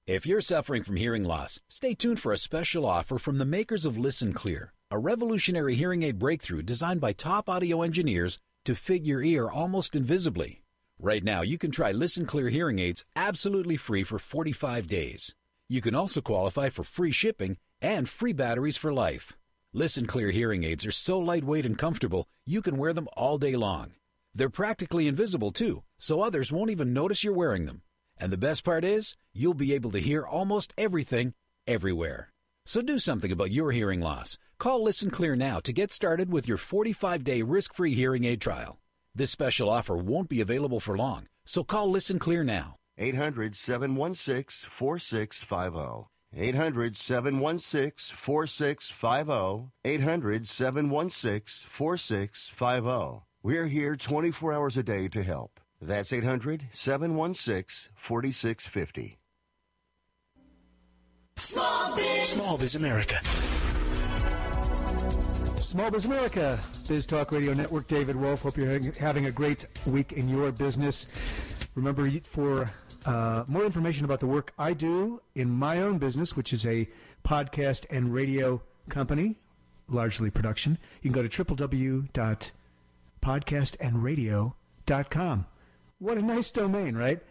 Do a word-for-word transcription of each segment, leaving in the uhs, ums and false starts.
If you're suffering from hearing loss, stay tuned for a special offer from the makers of Listen Clear, a revolutionary hearing aid breakthrough designed by top audio engineers to fit your ear almost invisibly. Right now, you can try Listen Clear hearing aids absolutely free for forty-five days. You can also qualify for free shipping and free batteries for life. Listen Clear hearing aids are so lightweight and comfortable, you can wear them all day long. They're practically invisible, too, so others won't even notice you're wearing them. And the best part is, you'll be able to hear almost everything, everywhere. So do something about your hearing loss. Call Listen Clear now to get started with your forty-five day risk-free hearing aid trial. This special offer won't be available for long, so call Listen Clear now. eight hundred, seven one six, four six five zero. eight hundred, seven one six, four six five zero. eight hundred, seven one six, four six five zero. We're here twenty-four hours a day to help. That's eight hundred, seven one six, four six five zero. Small Biz. Small Biz America. Small Biz America, Biz Talk Radio Network. David Wolf. Hope you're having a great week in your business. Remember, for uh, more information about the work I do in my own business, which is a podcast and radio company, largely production, you can go to w w w dot podcast and radio dot com. What a nice domain, right?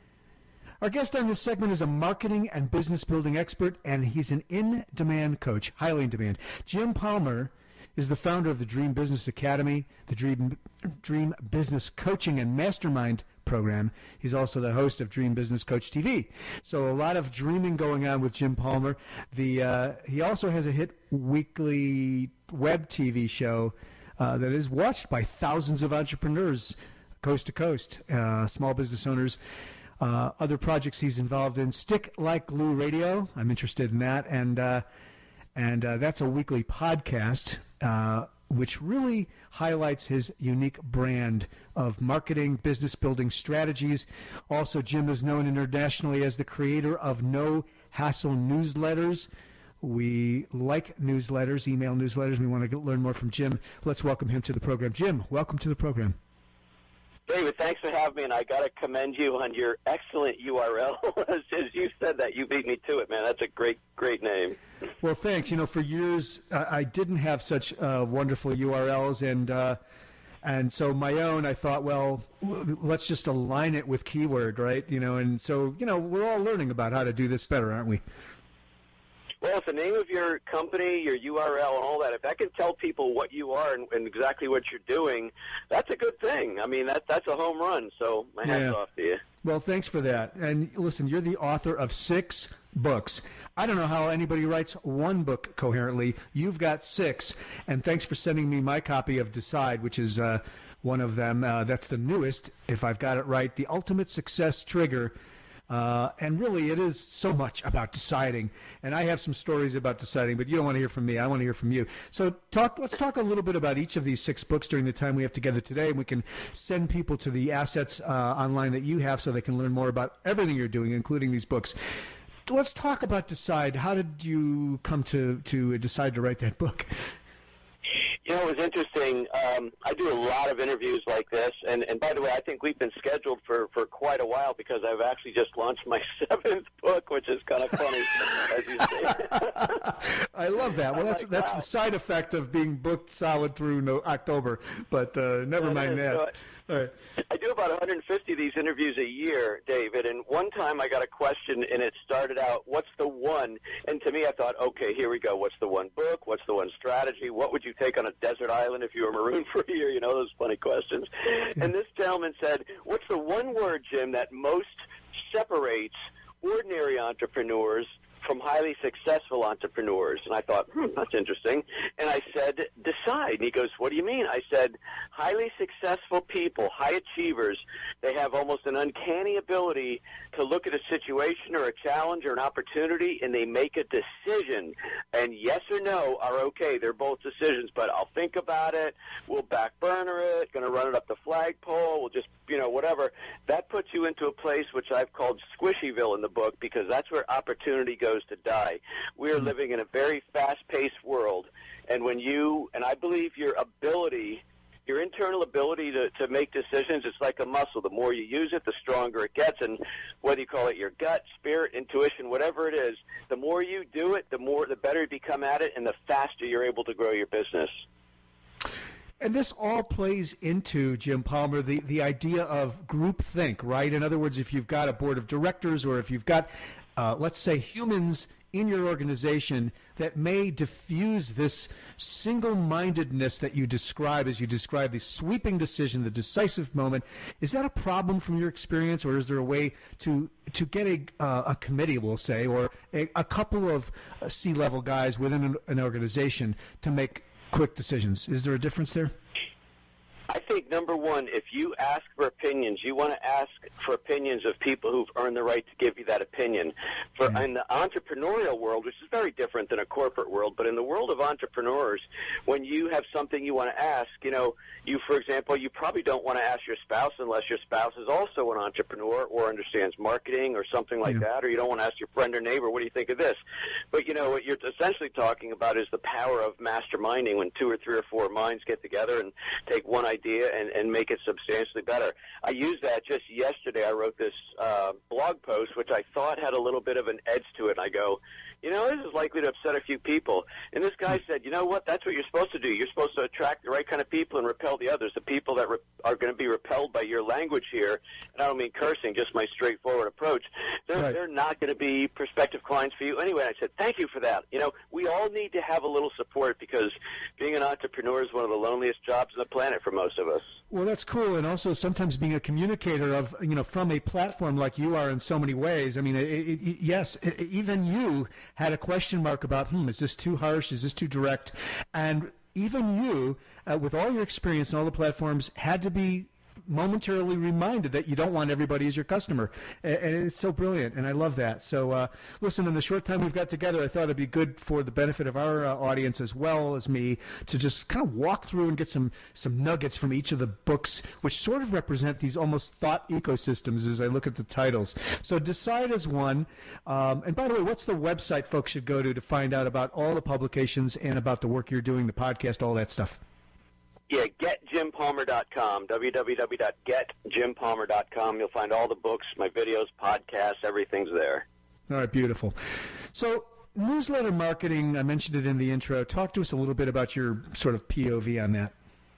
Our guest on this segment is a marketing and business building expert, and he's an in-demand coach, highly in demand. Jim Palmer is the founder of the Dream Business Academy, the Dream, Dream Business Coaching and Mastermind program. He's also the host of Dream Business Coach T V. So a lot of dreaming going on with Jim Palmer. The uh, he also has a hit weekly web T V show uh, that is watched by thousands of entrepreneurs coast to coast, uh, small business owners. Uh, other projects he's involved in, Stick Like Glue Radio. I'm interested in that, and uh, and uh, that's a weekly podcast uh, which really highlights his unique brand of marketing, business building strategies. Also, Jim is known internationally as the creator of No Hassle newsletters. We like newsletters, email newsletters. We want to get, learn more from Jim. Let's welcome him to the program. Jim, welcome to the program. David, thanks for having me, and I got to commend you on your excellent U R L. As you said that, you beat me to it, man. That's a great, great name. Well, thanks. You know, for years uh, I didn't have such uh, wonderful U R Ls, and uh, and so my own, I thought, well, let's just align it with keyword, right? You know, and so, you know, we're all learning about how to do this better, aren't we? Well, if the name of your company, your U R L, and all that, if I can tell people what you are and, and exactly what you're doing, that's a good thing. I mean, that that's a home run, so my hat's yeah. off to you. Well, thanks for that. And listen, you're the author of six books. I don't know how anybody writes one book coherently. You've got six. And thanks for sending me my copy of Decide, which is uh, one of them. Uh, that's the newest, if I've got it right, The Ultimate Success Trigger. Uh, and really, it is so much about deciding. And I have some stories about deciding, but you don't want to hear from me. I want to hear from you. So talk. let's talk a little bit about each of these six books during the time we have together today. And we can send people to the assets uh, online that you have so they can learn more about everything you're doing, including these books. Let's talk about Decide. How did you come to, to decide to write that book? You know, it was interesting. Um, I do a lot of interviews like this, and, and by the way, I think we've been scheduled for, for quite a while because I've actually just launched my seventh book, which is kind of funny, as you say. I love that. Well, that's like, that's wow. the side effect of being booked solid through no, October, but uh, never mind that. So All right. I do about one hundred fifty of these interviews a year, David, and one time I got a question, and it started out, what's the one? And to me, I thought, okay, here we go. What's the one book? What's the one strategy? What would you take on a desert island if you were marooned for a year? You know, those funny questions. And this gentleman said, what's the one word, Jim, that most separates ordinary entrepreneurs from highly successful entrepreneurs? And I thought, hmm, that's interesting. And I said, decide. And he goes, what do you mean? I said, highly successful people, high achievers, they have almost an uncanny ability to look at a situation or a challenge or an opportunity, and they make a decision. And yes or no are okay. They're both decisions, but I'll think about it. We'll back burner it, going to run it up the flagpole. We'll just, you know, whatever. That puts you into a place which I've called Squishyville in the book, because that's where opportunity goes to die. We are living in a very fast-paced world, and when you, and I believe your ability, your internal ability to, to make decisions, it's like a muscle. The more you use it, the stronger it gets. And whether you call it your gut, spirit, intuition, whatever it is, the more you do it, the more, the better you become at it, and the faster you're able to grow your business. And this all plays into, Jim Palmer, the, the idea of groupthink, right? In other words, if you've got a board of directors or if you've got, uh, let's say, humans in your organization that may diffuse this single-mindedness that you describe as you describe the sweeping decision, the decisive moment, is that a problem from your experience, or is there a way to to get a, uh, a committee, we'll say, or a, a couple of uh, C-level guys within an, an organization to make quick decisions? Is there a difference there? I think, number one, if you ask for opinions, you want to ask for opinions of people who've earned the right to give you that opinion. For Yeah. in the entrepreneurial world, which is very different than a corporate world, but in the world of entrepreneurs, when you have something you want to ask, you know, you, for example, you probably don't want to ask your spouse unless your spouse is also an entrepreneur or understands marketing or something like Yeah. that, or you don't want to ask your friend or neighbor, what do you think of this? But, you know, what you're essentially talking about is the power of masterminding, when two or three or four minds get together and take one idea and, and make it substantially better. I used that just yesterday. I wrote this uh, blog post, which I thought had a little bit of an edge to it. And I go, you know, this is likely to upset a few people. And this guy said, you know what, that's what you're supposed to do. You're supposed to attract the right kind of people and repel the others, the people that re- are going to be repelled by your language here. And I don't mean cursing, just my straightforward approach. They're, Right. they're not going to be prospective clients for you anyway. And I said, thank you for that. You know, we all need to have a little support, because being an entrepreneur is one of the loneliest jobs on the planet for most of us. Well, that's cool, and also sometimes being a communicator of, you know, from a platform like you are in so many ways. I mean, it, it, yes, it, even you had a question mark about, hmm, is this too harsh? Is this too direct? And even you, uh, with all your experience and all the platforms, had to be momentarily reminded that you don't want everybody as your customer. And, and it's so brilliant, and I love that. So, uh, listen, in the short time we've got together, I thought it'd be good for the benefit of our uh, audience as well as me to just kind of walk through and get some, some nuggets from each of the books, which sort of represent these almost thought ecosystems as I look at the titles. So Decide is one. Um, and by the way, what's the website folks should go to to find out about all the publications and about the work you're doing, the podcast, all that stuff? Yeah, get jim palmer dot com, w w w dot get jim palmer dot com. You'll find all the books, my videos, podcasts, everything's there. All right, beautiful. So newsletter marketing, I mentioned it in the intro. Talk to us a little bit about your sort of P O V on that.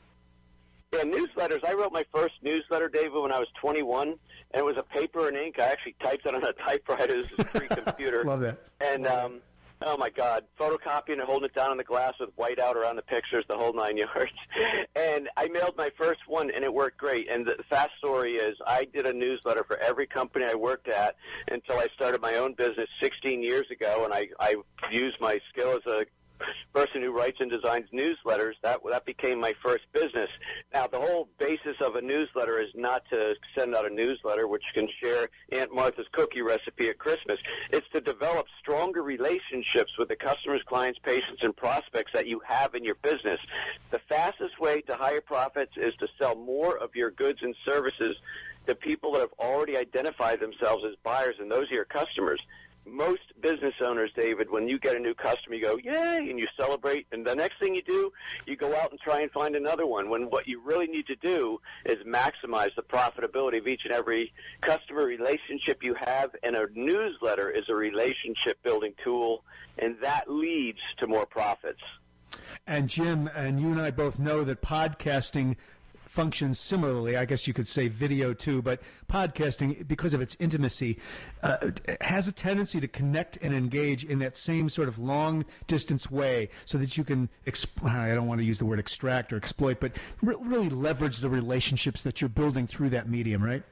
Yeah, newsletters. I wrote my first newsletter, David, when I was twenty-one, and it was a paper and ink. I actually typed it on a typewriter. This is pre-computer. Love that. And, um, oh, my God, photocopying and holding it down on the glass with white out around the pictures, the whole nine yards. And I mailed my first one, and it worked great. And the fast story is I did a newsletter for every company I worked at until I started my own business sixteen years ago, and I, I used my skill as a person who writes and designs newsletters. That that became my first business. Now, the whole basis of a newsletter is not to send out a newsletter which can share Aunt Martha's cookie recipe at Christmas. It's to develop stronger relationships with the customers, clients, patients, and prospects that you have in your business. The fastest way to higher profits is to sell more of your goods and services to people that have already identified themselves as buyers, and those are your customers. Most business owners, David, when you get a new customer, you go, yay, and you celebrate, and the next thing you do, you go out and try and find another one, when what you really need to do is maximize the profitability of each and every customer relationship you have, and a newsletter is a relationship-building tool, and that leads to more profits. And Jim, and you and I both know that podcasting functions similarly. I guess you could say video too, but podcasting, because of its intimacy, uh, has a tendency to connect and engage in that same sort of long-distance way, so that you can, exp- I don't want to use the word extract or exploit, but re- really leverage the relationships that you're building through that medium, right?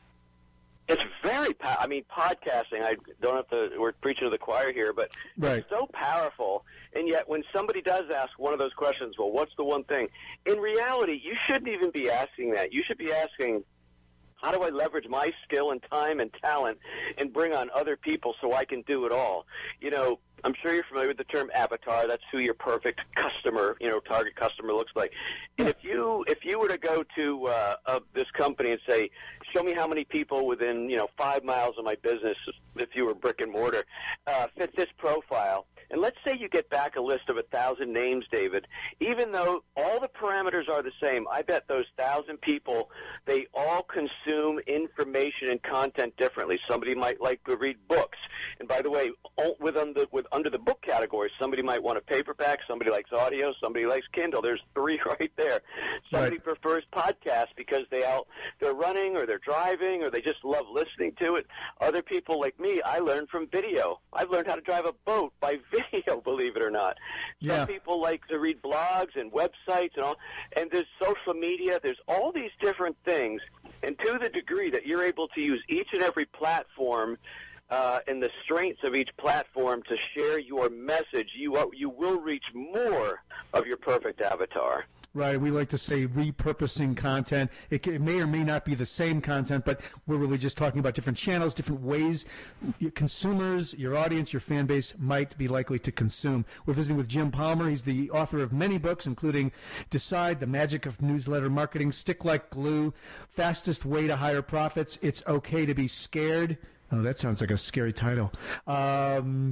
It's very, pow- I mean, podcasting, I don't have to, we're preaching to the choir here, but Right. it's so powerful. And yet when somebody does ask one of those questions, well, what's the one thing? In reality, you shouldn't even be asking that. You should be asking, how do I leverage my skill and time and talent and bring on other people so I can do it all? You know, I'm sure you're familiar with the term avatar. That's who your perfect customer, you know, target customer looks like. And if you if you were to go to uh, uh, this company and say, show me how many people within, you know, five miles of my business, if you were brick and mortar, uh, fit this profile, and let's say you get back a list of a thousand names, David, even though all the parameters are the same. I bet those thousand people, they all consume information and content differently. Somebody might like to read books. And by the way, within the, with, under the book category, somebody might want a paperback, somebody likes audio, somebody likes Kindle. There's three right there. Somebody right. prefers podcasts because they out, they're running or they're driving or they just love listening to it. Other people like me, I learned from video. I've learned how to drive a boat by video, believe it or not. Some yeah. people like to read blogs and websites and all, and there's social media. There's all these different things. And to the degree that you're able to use each and every platform uh, and the strengths of each platform to share your message, you are, you will reach more of your perfect avatar. Right. We like to say repurposing content. It, it may or may not be the same content, but we're really just talking about different channels, different ways your consumers, your audience, your fan base might be likely to consume. We're visiting with Jim Palmer. He's the author of many books, including Decide, The Magic of Newsletter Marketing, Stick Like Glue, Fastest Way to Higher Profits, It's Okay to Be Scared. Oh, that sounds like a scary title. Um,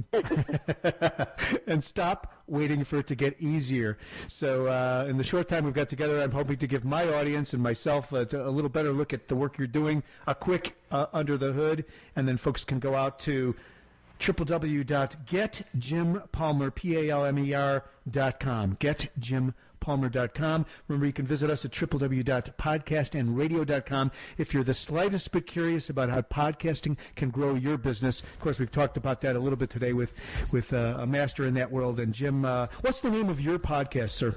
and Stop Waiting for It to Get Easier. So uh, in the short time we've got together, I'm hoping to give my audience and myself a, a little better look at the work you're doing, a quick uh, under the hood, and then folks can go out to w w w dot get jim palmer dot com. get jim palmer dot com. Remember, you can visit us at w w w dot podcast and radio dot com if you're the slightest bit curious about how podcasting can grow your business. Of course, we've talked about that a little bit today with, with uh, a master in that world. And Jim, uh, what's the name of your podcast, sir?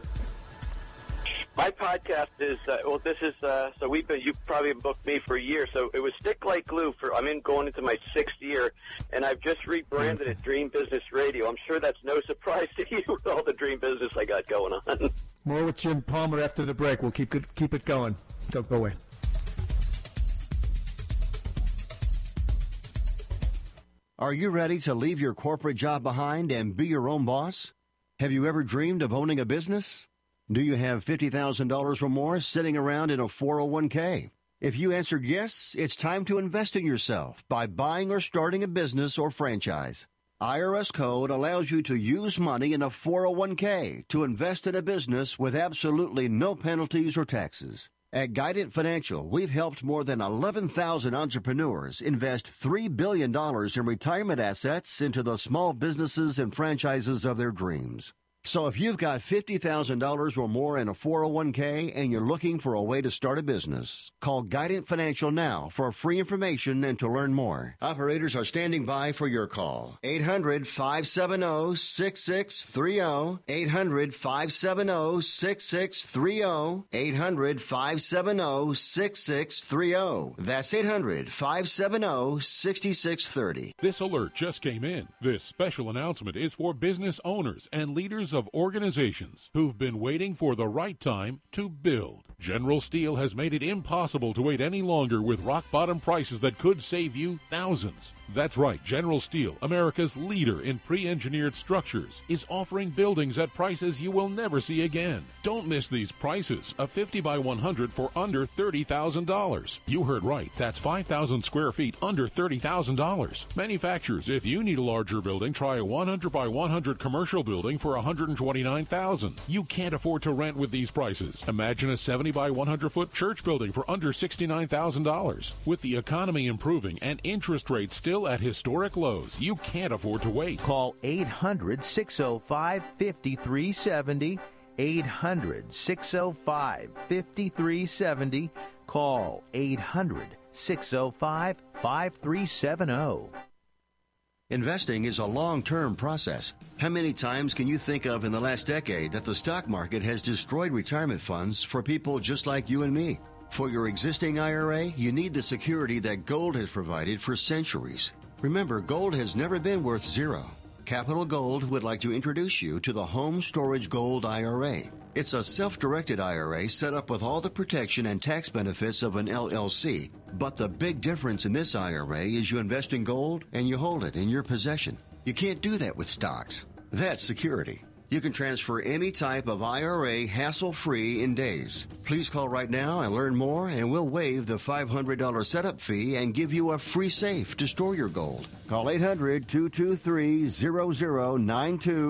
My podcast is, uh, well, this is, uh, so we've been, you've probably booked me for a year. So it was Stick Like Glue for, I'm in going into my sixth year, and I've just rebranded it Dream Business Radio. I'm sure that's no surprise to you with all the dream business I got going on. More with Jim Palmer after the break. We'll keep it, keep it going. Don't go away. Are you ready to leave your corporate job behind and be your own boss? Have you ever dreamed of owning a business? Do you have fifty thousand dollars or more sitting around in a four oh one k? If you answered yes, it's time to invest in yourself by buying or starting a business or franchise. I R S Code allows you to use money in a four oh one k to invest in a business with absolutely no penalties or taxes. At Guidant Financial, we've helped more than eleven thousand entrepreneurs invest three billion dollars in retirement assets into the small businesses and franchises of their dreams. So if you've got fifty thousand dollars or more in a four oh one k and you're looking for a way to start a business, call Guidant Financial now for free information and to learn more. Operators are standing by for your call. eight hundred, five seven zero, six six three zero. eight hundred, five seven zero, six six three zero. eight hundred, five seven zero, six six three zero. That's eight hundred, five seven zero, six six three zero. This alert just came in. This special announcement is for business owners and leaders of organizations who've been waiting for the right time to build. General Steel has made it impossible to wait any longer with rock-bottom prices that could save you thousands. That's right, General Steel, America's leader in pre-engineered structures, is offering buildings at prices you will never see again. Don't miss these prices. A fifty by one hundred for under thirty thousand dollars. You heard right. That's five thousand square feet under thirty thousand dollars. Manufacturers, if you need a larger building, try a one hundred by one hundred commercial building for one hundred twenty-nine thousand dollars. You can't afford to rent with these prices. Imagine a seventy by one hundred foot church building for under sixty-nine thousand dollars. With the economy improving and interest rates still at historic lows, you can't afford to wait. Call eight hundred, six oh five, five three seven oh. eight hundred, six oh five, five three seven oh. Call eight hundred, six oh five, five three seven oh. Investing is a long-term process. How many times can you think of in the last decade that the stock market has destroyed retirement funds for people just like you and me? For your existing I R A, you need the security that gold has provided for centuries. Remember, gold has never been worth zero. Capital Gold would like to introduce you to the Home Storage Gold I R A. It's a self-directed I R A set up with all the protection and tax benefits of an L L C. But the big difference in this I R A is you invest in gold and you hold it in your possession. You can't do that with stocks. That's security. You can transfer any type of I R A hassle-free in days. Please call right now and learn more, and we'll waive the five hundred dollars setup fee and give you a free safe to store your gold. Call eight hundred, two two three, zero zero nine two.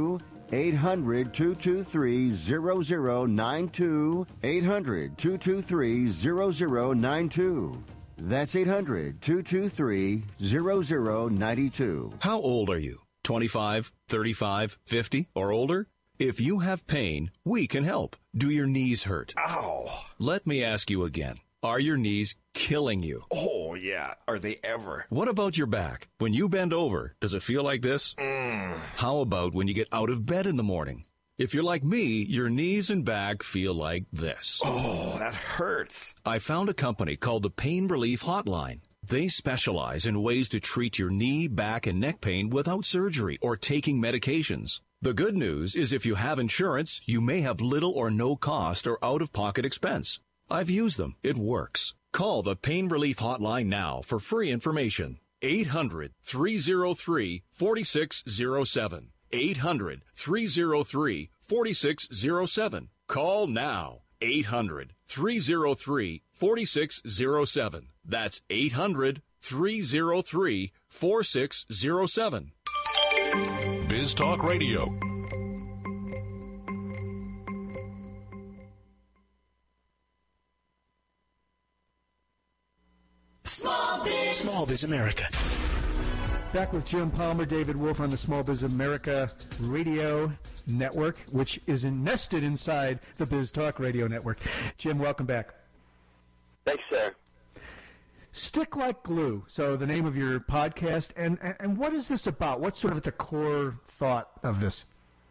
eight hundred, two two three, zero zero nine two. eight hundred, two two three, zero zero nine two. That's eight hundred, two two three, zero zero nine two. How old are you? twenty-five, thirty-five, fifty, or older? If you have pain, we can help. Do your knees hurt? Ow. Let me ask you again. Are your knees killing you? Oh, yeah. Are they ever? What about your back? When you bend over, does it feel like this? Mm. How about when you get out of bed in the morning? If you're like me, your knees and back feel like this. Oh, that hurts. I found a company called the Pain Relief Hotline. They specialize in ways to treat your knee, back, and neck pain without surgery or taking medications. The good news is if you have insurance, you may have little or no cost or out-of-pocket expense. I've used them. It works. Call the Pain Relief Hotline now for free information. eight hundred, three oh three, four six oh seven. eight hundred, three oh three, four six oh seven. Call now. eight hundred, three oh three, four six oh seven. That's eight hundred, three oh three, four six oh seven. Biz Talk Radio. Small Biz. Small Biz America. Back with Jim Palmer, David Wolf on the Small Biz America Radio Network, which is nested inside the Biz Talk Radio Network. Jim, welcome back. Thanks, sir. Stick Like Glue. So the name of your podcast, and and what is this about? What's sort of at the core thought of this?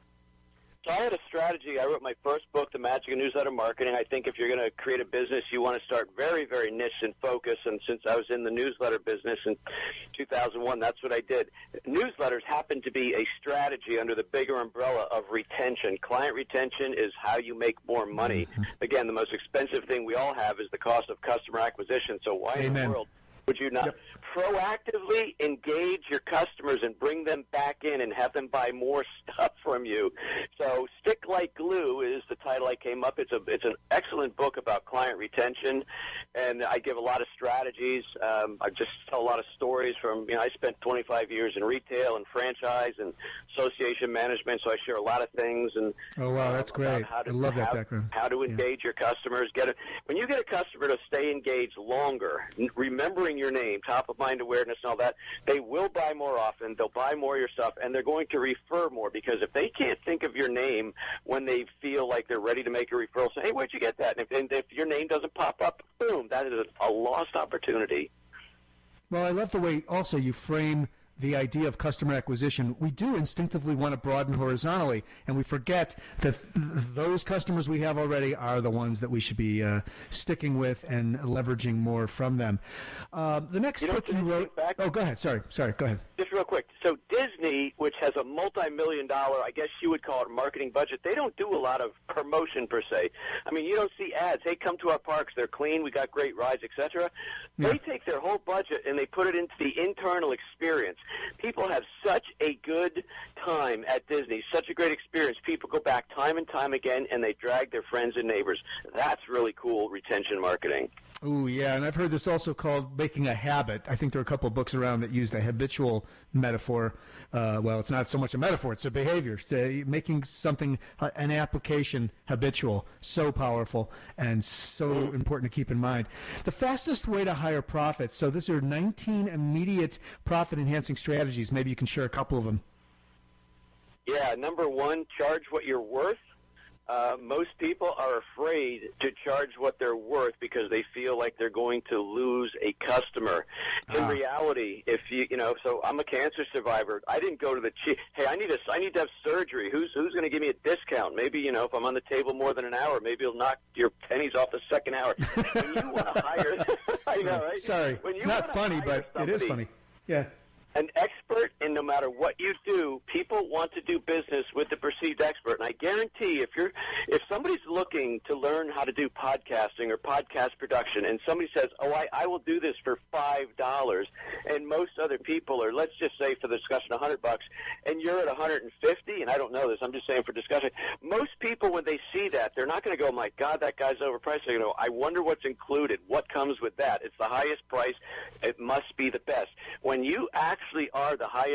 So I had a strategy. I wrote my first book, The Magic of Newsletter Marketing. I think if you're going to create a business, you want to start very, very niche and focused. And since I was in the newsletter business in two thousand one, that's what I did. Newsletters happen to be a strategy under the bigger umbrella of retention. Client retention is how you make more money. Mm-hmm. Again, the most expensive thing we all have is the cost of customer acquisition. So why Amen. in the world would you not yep. proactively engage your customers and bring them back in and have them buy more stuff from you? So Stick Like Glue is the title I came up. It's a it's an excellent book about client retention, and I give a lot of strategies. Um, I just tell a lot of stories from, you know, I spent twenty-five years in retail and franchise and association management, so I share a lot of things. And oh, wow, that's um, great. How to, I love that how, background. How to engage yeah. your customers. Get a, when you get a customer to stay engaged longer, remembering your name, top of mind awareness and all that, they will buy more often, they'll buy more of your stuff, and they're going to refer more, because if they can't think of your name when they feel like they're ready to make a referral, say, hey, where'd you get that? And if, and if your name doesn't pop up, boom, that is a, a lost opportunity. Well, I love the way also you frame the idea of customer acquisition. We do instinctively want to broaden horizontally, and we forget that th- those customers we have already are the ones that we should be uh, sticking with and leveraging more from them. Uh, the next you know, book you wrote... Back? Oh, go ahead. Sorry. Sorry. Go ahead. Just real quick. So Disney, which has a multi-million dollar, I guess you would call it, marketing budget, they don't do a lot of promotion per se. I mean, you don't see ads. Hey, come to our parks. They're clean. We got great rides, et cetera. Yeah. They take their whole budget and they put it into the internal experience. People have such a good time at Disney, such a great experience. People go back time and time again, and they drag their friends and neighbors. That's really cool retention marketing. Oh, yeah, and I've heard this also called making a habit. I think there are a couple of books around that use the habitual metaphor. Uh, well, it's not so much a metaphor, it's a behavior. It's, uh, making something, uh, an application, habitual, so powerful and so mm. important to keep in mind. The fastest way to higher profits. So these are nineteen immediate profit-enhancing strategies. Maybe you can share a couple of them. Yeah, number one, charge what you're worth. Uh, most people are afraid to charge what they're worth because they feel like they're going to lose a customer. In ah. reality, if you, you know, so I'm a cancer survivor. I didn't go to the chief. Hey, I need a, I need to have surgery. Who's who's going to give me a discount? Maybe, you know, if I'm on the table more than an hour, maybe it'll knock your pennies off the second hour. When you want to hire, I know, right? Sorry, when you it's not funny, but somebody, it is funny. Yeah. An expert, and no matter what you do, people want to do business with the perceived expert. And I guarantee if you're, if somebody's looking to learn how to do podcasting or podcast production, and somebody says, oh, I, I will do this for five dollars, and most other people are, let's just say for the discussion, a hundred bucks, and you're at one hundred fifty, and I don't know this, I'm just saying for discussion, most people, when they see that, they're not going to go, my God, that guy's overpriced. They're going to go, I wonder what's included, what comes with that. It's the highest price. It must be the best. When you actually actually are the highest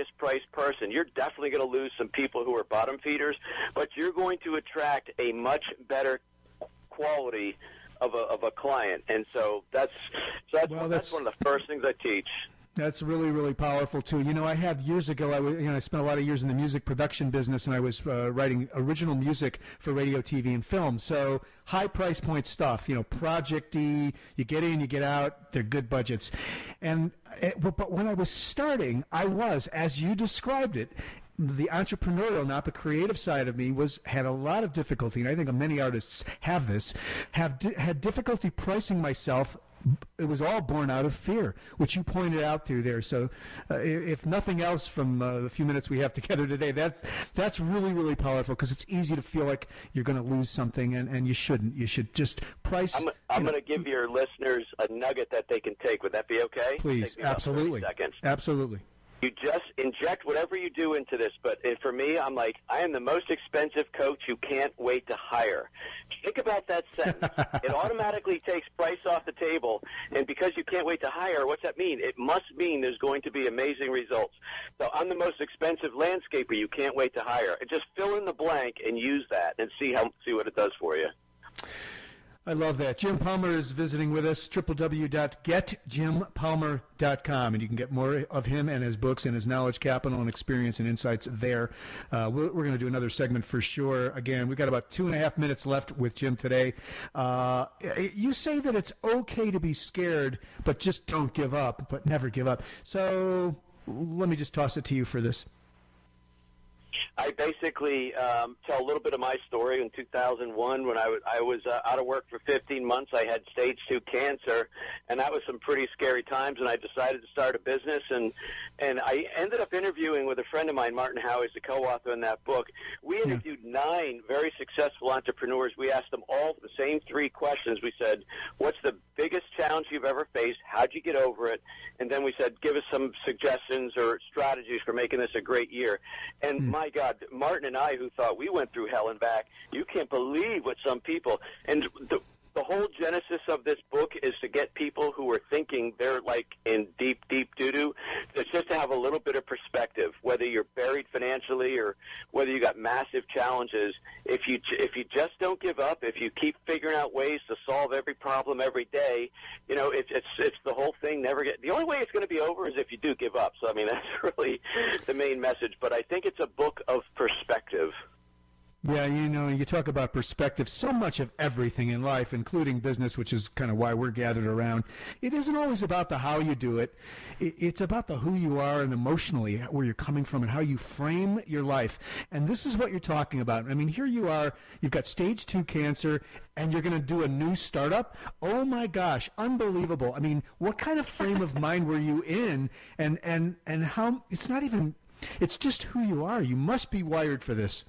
highest priced person. You're definitely going to lose some people who are bottom feeders, but you're going to attract a much better quality of a, of a client. And so that's, so that's, well, that's, that's one of the first things I teach. That's really, really powerful, too. You know, I had years ago, I, was, you know, I spent a lot of years in the music production business, and I was uh, writing original music for radio, T V, and film. So high price point stuff, you know, project-y, you get in, you get out, they're good budgets. And it, but when I was starting, I was, as you described it, the entrepreneurial, not the creative side of me, was had a lot of difficulty, and I think many artists have this, have di- had difficulty pricing myself. It was all born out of fear, which you pointed out to there. So uh, if nothing else from uh, the few minutes we have together today, that's that's really, really powerful, because it's easy to feel like you're going to lose something, and, and you shouldn't. You should just price. I'm, I'm going to give your listeners a nugget that they can take. Would that be okay? Please, absolutely. Seconds. Absolutely. You just inject whatever you do into this. But for me, I'm like, I am the most expensive coach you can't wait to hire. Think about that sentence. It automatically takes price off the table. And because you can't wait to hire, what's that mean? It must mean there's going to be amazing results. So I'm the most expensive landscaper you can't wait to hire. And just fill in the blank and use that and see how see what it does for you. I love that. Jim Palmer is visiting with us, w w w dot get jim palmer dot com, and you can get more of him and his books and his knowledge capital and experience and insights there. Uh, we're we're going to do another segment for sure. Again, we've got about two and a half minutes left with Jim today. Uh, you say that it's okay to be scared, but just don't give up, but never give up. So let me just toss it to you for this. I basically um, tell a little bit of my story. In two thousand one, when I was, I was uh, out of work for fifteen months, I had stage two cancer, and that was some pretty scary times, and I decided to start a business, and and I ended up interviewing with a friend of mine, Martin Howe, who's the co-author in that book. We interviewed yeah. nine very successful entrepreneurs. We asked them all the same three questions. We said, what's the biggest challenge you've ever faced? How'd you get over it? And then we said, give us some suggestions or strategies for making this a great year. And mm. my God, Martin and I, who thought we went through hell and back, you can't believe what some people, and the, the whole genesis of this book is to get people who are thinking they're like in deep, deep doo-doo. It's just to have a little bit of perspective, whether you're buried financially or whether you got massive challenges. If you if you just don't give up, if you keep figuring out ways to solve every problem every day, you know, it's it's it's the whole thing. Never get the only way it's going to be over is if you do give up. So I mean, that's really the main message. But I think it's a book of perspective. Yeah, you know, you talk about perspective. So much of everything in life, including business, which is kind of why we're gathered around, it isn't always about the how you do it. It's about the who you are and emotionally where you're coming from and how you frame your life. And this is what you're talking about. I mean, here you are, you've got stage two cancer, and you're going to do a new startup? Oh, my gosh, unbelievable. I mean, what kind of frame of mind were you in? And, and, and how – it's not even – it's just who you are. You must be wired for this.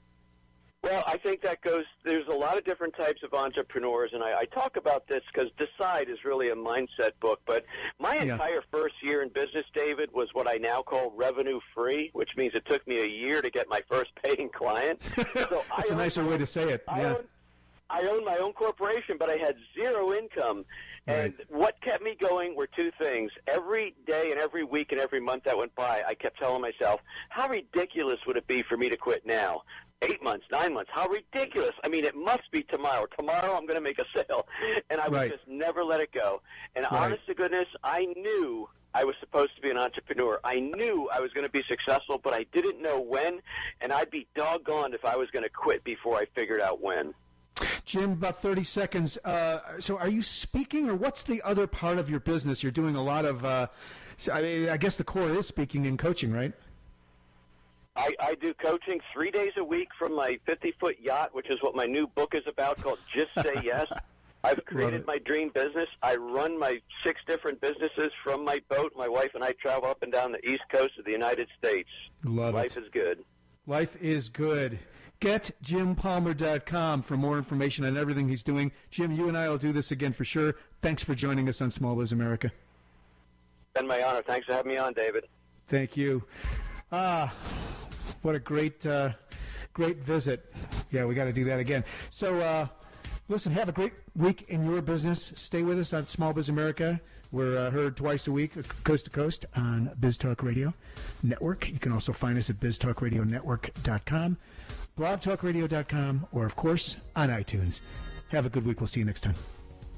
Well, I think that goes – there's a lot of different types of entrepreneurs, and I, I talk about this because Decide is really a mindset book. But my Yeah. entire first year in business, David, was what I now call revenue-free, which means it took me a year to get my first paying client. So That's I a nicer owned, way to say it. I, Yeah. owned, I owned my own corporation, but I had zero income. And Right. what kept me going were two things. Every day and every week and every month that went by, I kept telling myself, how ridiculous would it be for me to quit now? Eight months, nine months, how ridiculous. I mean, it must be tomorrow. Tomorrow I'm going to make a sale. And I would Right. just never let it go. And Right. honest to goodness, I knew I was supposed to be an entrepreneur. I knew I was going to be successful, but I didn't know when. And I'd be doggone if I was going to quit before I figured out when. Jim, about thirty seconds. Uh, so are you speaking, or what's the other part of your business? You're doing a lot of, uh, I, mean, I guess the core is speaking and coaching, right? I, I do coaching three days a week from my fifty-foot yacht, which is what my new book is about, called Just Say Yes. I've created my dream business. I run my six different businesses from my boat. My wife and I travel up and down the East Coast of the United States. Love it. Life is good. Life is good. Get jim palmer dot com for more information on everything he's doing. Jim, you and I will do this again for sure. Thanks for joining us on Small Biz America. It's been my honor. Thanks for having me on, David. Thank you. Ah, what a great, uh, great visit. Yeah, we got to do that again. So, uh, listen, have a great week in your business. Stay with us on Small Biz America. We're uh, heard twice a week, coast to coast, on Biz Talk Radio Network. You can also find us at biz talk radio network dot com, blog talk radio dot com, or, of course, on iTunes. Have a good week. We'll see you next time.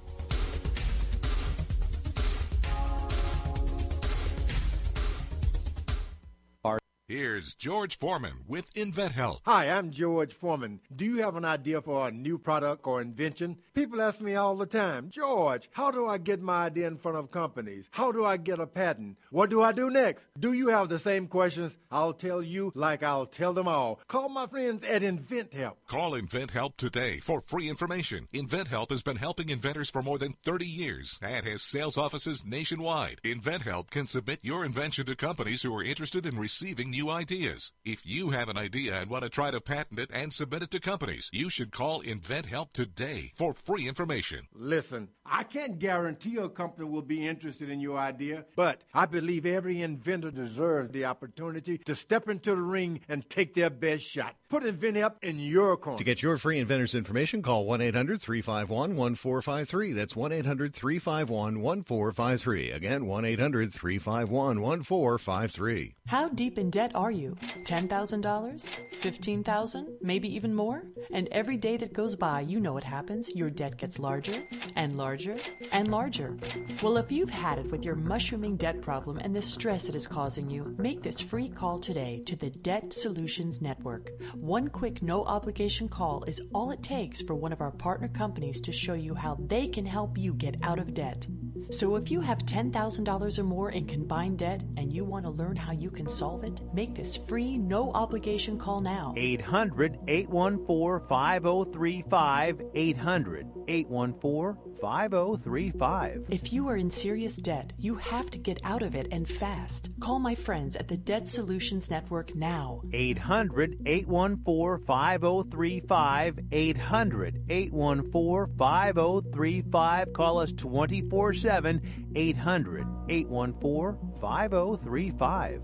Here's George Foreman with InventHelp. Hi, I'm George Foreman. Do you have an idea for a new product or invention? People ask me all the time, George, how do I get my idea in front of companies? How do I get a patent? What do I do next? Do you have the same questions? I'll tell you like I'll tell them all. Call my friends at InventHelp. Call InventHelp today for free information. InventHelp has been helping inventors for more than thirty years and has sales offices nationwide. InventHelp can submit your invention to companies who are interested in receiving new ideas. If you have an idea and want to try to patent it and submit it to companies, you should call InventHelp today for free information. Listen, I can't guarantee a company will be interested in your idea, but I believe every inventor deserves the opportunity to step into the ring and take their best shot. Put InventHelp in your corner. To get your free inventor's information, call one eight hundred three five one one four five three. That's one eight hundred three five one one four five three. Again, one eight hundred three five one one four five three. How deep in debt are you? ten thousand dollars? fifteen thousand dollars? Maybe even more? And every day that goes by, you know what happens. Your debt gets larger and larger and larger. Well, if you've had it with your mushrooming debt problem and the stress it is causing you, make this free call today to the Debt Solutions Network. One quick, no-obligation call is all it takes for one of our partner companies to show you how they can help you get out of debt. So if you have ten thousand dollars or more in combined debt and you want to learn how you can solve it, make this free, no-obligation call now. eight hundred eight one four five zero three five. eight hundred eight one four five zero three five. If you are in serious debt, you have to get out of it and fast. Call my friends at the Debt Solutions Network now. eight hundred eight one four five zero three five. eight hundred eight one four five zero three five. Call us twenty-four seven. eight hundred eight one four five zero three five.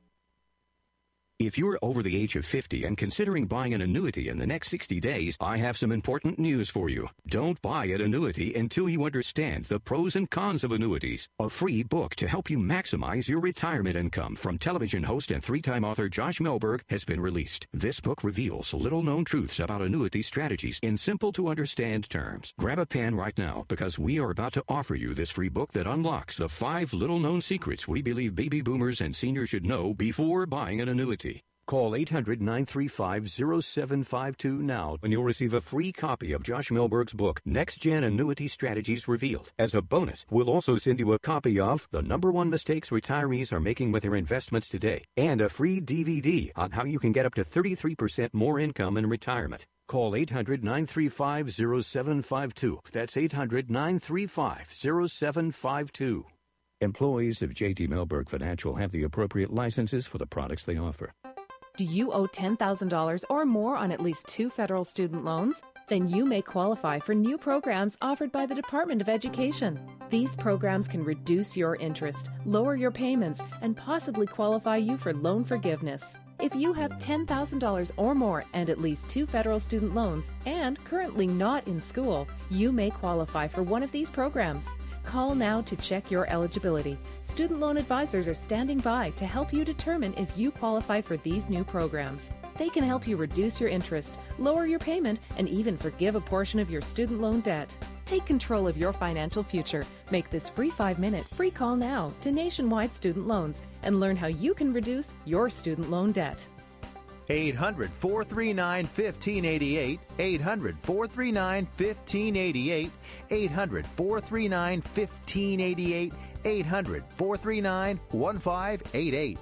If you're over the age of fifty and considering buying an annuity in the next sixty days, I have some important news for you. Don't buy an annuity until you understand the pros and cons of annuities. A free book to help you maximize your retirement income from television host and three-time author Josh Melberg has been released. This book reveals little-known truths about annuity strategies in simple-to-understand terms. Grab a pen right now because we are about to offer you this free book that unlocks the five little-known secrets we believe baby boomers and seniors should know before buying an annuity. Call eight hundred nine three five zero seven five two now and you'll receive a free copy of Josh Melberg's book, Next Gen Annuity Strategies Revealed. As a bonus, we'll also send you a copy of The Number One Mistakes Retirees Are Making with Their Investments Today and a free D V D on how you can get up to thirty-three percent more income in retirement. Call eight hundred nine three five zero seven five two. That's eight hundred nine three five zero seven five two. Employees of J T Melberg Financial have the appropriate licenses for the products they offer. Do you owe ten thousand dollars or more on at least two federal student loans? Then you may qualify for new programs offered by the Department of Education. These programs can reduce your interest, lower your payments, and possibly qualify you for loan forgiveness. If you have ten thousand dollars or more and at least two federal student loans and currently not in school, you may qualify for one of these programs. Call now to check your eligibility. Student loan advisors are standing by to help you determine if you qualify for these new programs. They can help you reduce your interest, lower your payment, and even forgive a portion of your student loan debt. Take control of your financial future. Make this free five-minute free call now to Nationwide Student Loans and learn how you can reduce your student loan debt. eight hundred four three nine one five eight eight. eight hundred four three nine one five eight eight. eight hundred four three nine one five eight eight. eight hundred four three nine one five eight eight.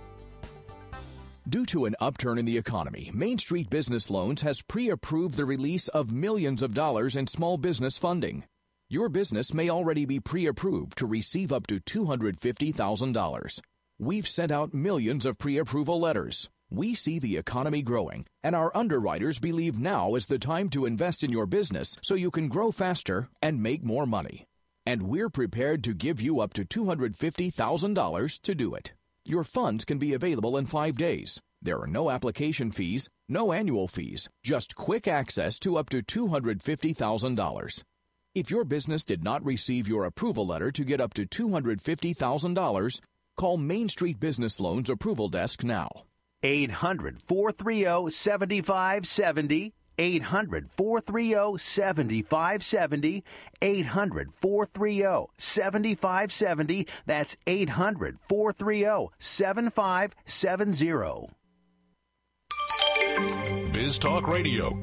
Due to an upturn in the economy, Main Street Business Loans has pre-approved the release of millions of dollars in small business funding. Your business may already be pre-approved to receive up to two hundred fifty thousand dollars. We've sent out millions of pre-approval letters. We see the economy growing, and our underwriters believe now is the time to invest in your business so you can grow faster and make more money. And we're prepared to give you up to two hundred fifty thousand dollars to do it. Your funds can be available in five days. There are no application fees, no annual fees, just quick access to up to two hundred fifty thousand dollars. If your business did not receive your approval letter to get up to two hundred fifty thousand dollars, call Main Street Business Loans Approval Desk now. eight hundred, four three zero, seven five seven zero. eight hundred, four three zero, seven five seven zero. eight hundred, four three zero, seven five seven zero. That's eight hundred, four three zero, seven five seven zero. Biz Talk Radio.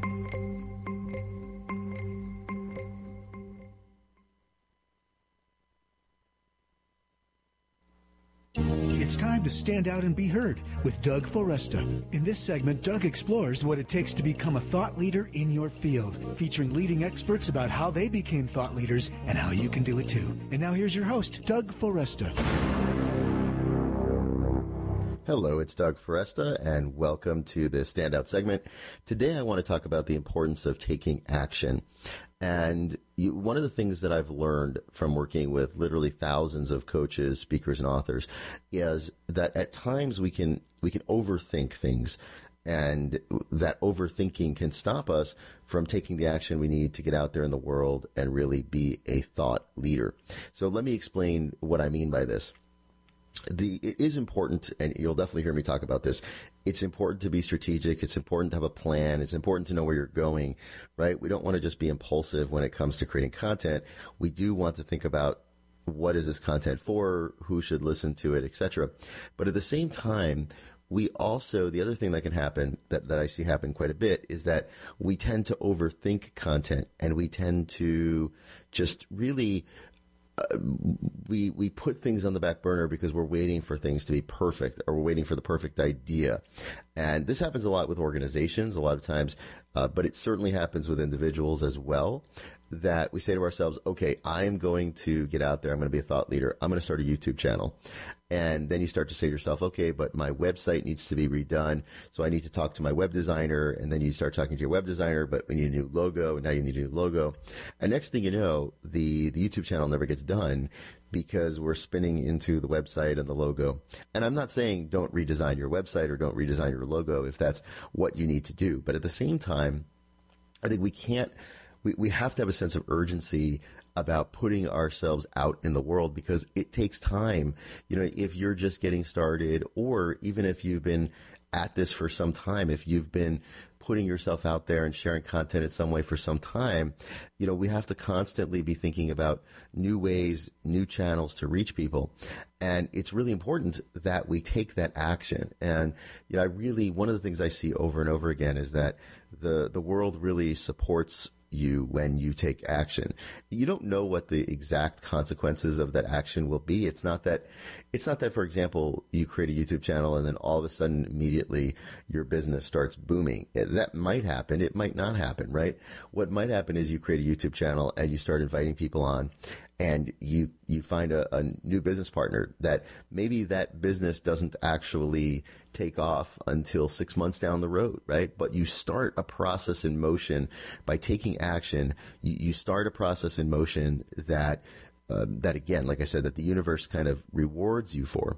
It's time to stand out and be heard with Doug Foresta. In this segment, Doug explores what it takes to become a thought leader in your field, featuring leading experts about how they became thought leaders and how you can do it too. And now here's your host, Doug Foresta. Hello, it's Doug Foresta, and welcome to the Standout segment. Today I want to talk about the importance of taking action. And you, one of the things that I've learned from working with literally thousands of coaches, speakers, and authors is that at times we can we can overthink things, and that overthinking can stop us from taking the action we need to get out there in the world and really be a thought leader. So let me explain what I mean by this. The, it is important, and you'll definitely hear me talk about this, it's important to be strategic, it's important to have a plan, it's important to know where you're going, right? We don't want to just be impulsive when it comes to creating content. We do want to think about what is this content for, who should listen to it, et cetera. But at the same time, we also, the other thing that can happen, that, that I see happen quite a bit, is that we tend to overthink content, and we tend to just really... Uh, we we put things on the back burner because we're waiting for things to be perfect, or we're waiting for the perfect idea. And this happens a lot with organizations a lot of times, uh, but it certainly happens with individuals as well, that we say to ourselves, okay, I am going to get out there, I'm going to be a thought leader, I'm going to start a YouTube channel. And then you start to say to yourself, okay, but my website needs to be redone, so I need to talk to my web designer. And then you start talking to your web designer, but we need a new logo, and now you need a new logo. And next thing you know, the, the YouTube channel never gets done because we're spinning into the website and the logo. And I'm not saying don't redesign your website or don't redesign your logo if that's what you need to do. But at the same time, I think we can't, we, we have to have a sense of urgency about putting ourselves out in the world, because it takes time. You know, if you're just getting started, or even if you've been at this for some time, if you've been putting yourself out there and sharing content in some way for some time, you know, we have to constantly be thinking about new ways, new channels to reach people. And it's really important that we take that action. And, you know, I really, one of the things I see over and over again is that the, the world really supports you when you take action. You don't know what the exact consequences of that action will be. It's not that, it's not that, for example, you create a YouTube channel and then all of a sudden immediately your business starts booming. That might happen. It might not happen, right? What might happen is you create a YouTube channel and you start inviting people on, and you, you find a, a new business partner that maybe that business doesn't actually take off until six months down the road, right? But you start a process in motion by taking action. You, you start a process in motion that, uh, that again, like I said, that the universe kind of rewards you for.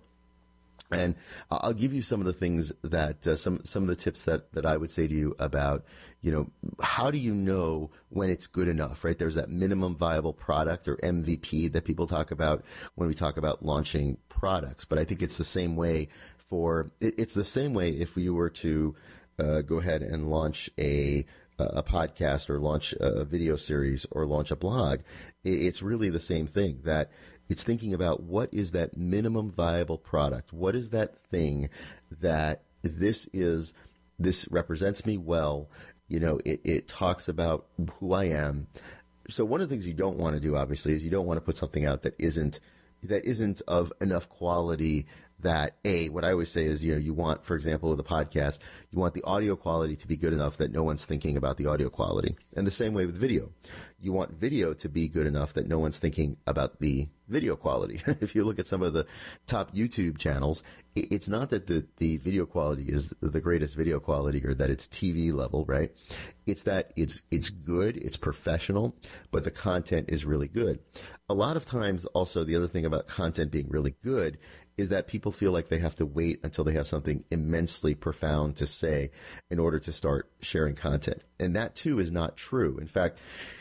And I'll give you some of the things that, uh, some, some of the tips that, that I would say to you about, you know, how do you know when it's good enough, right? There's that minimum viable product, or M V P, that people talk about when we talk about launching products. But I think it's the same way for, it, it's the same way if you were to uh, go ahead and launch a, a podcast, or launch a video series, or launch a blog. It's really the same thing, that it's thinking about what is that minimum viable product? What is that thing that this is, this represents me well? You know, it, it talks about who I am. So one of the things you don't want to do, obviously, is you don't want to put something out that isn't, that isn't of enough quality that, A, what I always say is, you know, you want, for example, with a podcast, you want the audio quality to be good enough that no one's thinking about the audio quality. And the same way with video. You want video to be good enough that no one's thinking about the video quality. If you look at some of the top YouTube channels, it's not that the, the video quality is the greatest video quality, or that it's T V level, right? It's that it's, it's good, it's professional, but the content is really good. A lot of times also, the other thing about content being really good is that people feel like they have to wait until they have something immensely profound to say in order to start sharing content. And that too is not true. In fact,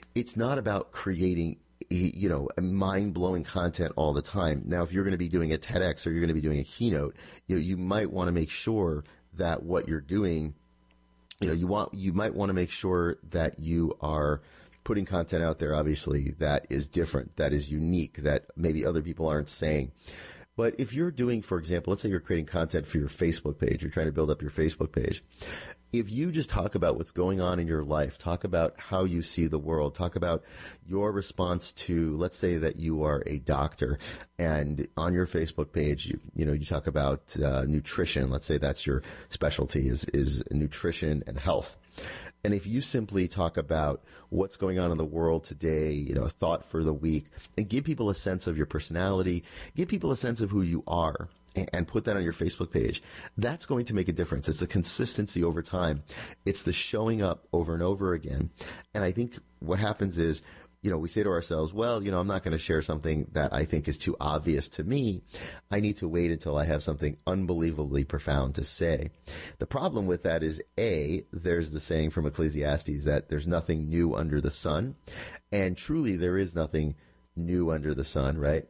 it's not about creating, you know, mind-blowing content all the time. Now, if you're going to be doing a TEDx or you're going to be doing a keynote, you know, you might want to make sure that what you're doing, you know, you want, you might want to make sure that you are putting content out there, obviously, that is different, that is unique, that maybe other people aren't saying. But if you're doing, for example, let's say you're creating content for your Facebook page, you're trying to build up your Facebook page. If you just talk about what's going on in your life, talk about how you see the world, talk about your response to, let's say that you are a doctor, and on your Facebook page, you, you know, you talk about uh, nutrition. Let's say that's your specialty is, is nutrition and health. And if you simply talk about what's going on in the world today, you know, a thought for the week, and give people a sense of your personality, give people a sense of who you are, and put that on your Facebook page, that's going to make a difference. It's the consistency over time. It's the showing up over and over again. And I think what happens is, you know, we say to ourselves, well, you know, I'm not going to share something that I think is too obvious to me. I need to wait until I have something unbelievably profound to say. The problem with that is, A, there's the saying from Ecclesiastes that there's nothing new under the sun. And truly, there is nothing new under the sun, right?